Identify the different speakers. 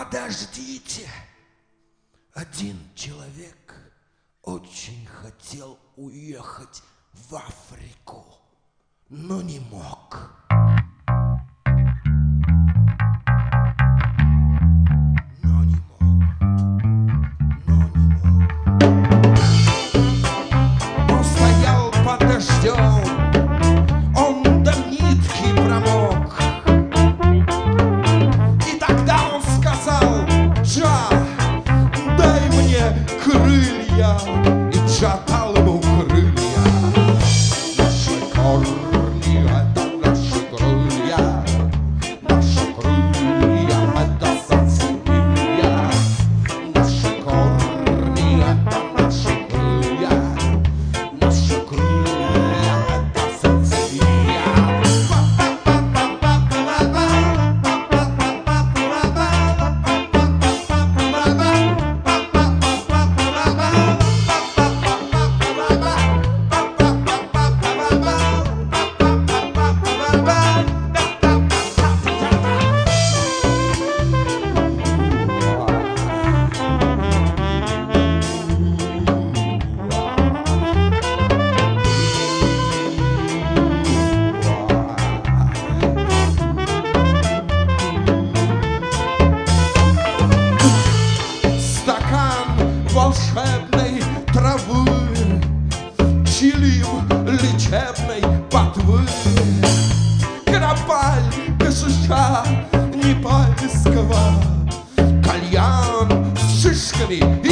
Speaker 1: Подождите. Один человек очень хотел уехать в Африку, но не мог. Он стоял под дождем, он до нитки промок. И тогда он сказал: Джа, дай мне крылья. И Джа дал ему крылья. Наши корни — это наши крылья. Наши крылья — это Сицилия. Наши корни — это наши крылья. Наши крылья — это Сицилия. Стакан волшебной травы, чилим лечебной ботвы, Карабаль ГШШ непальского, кальян с шишками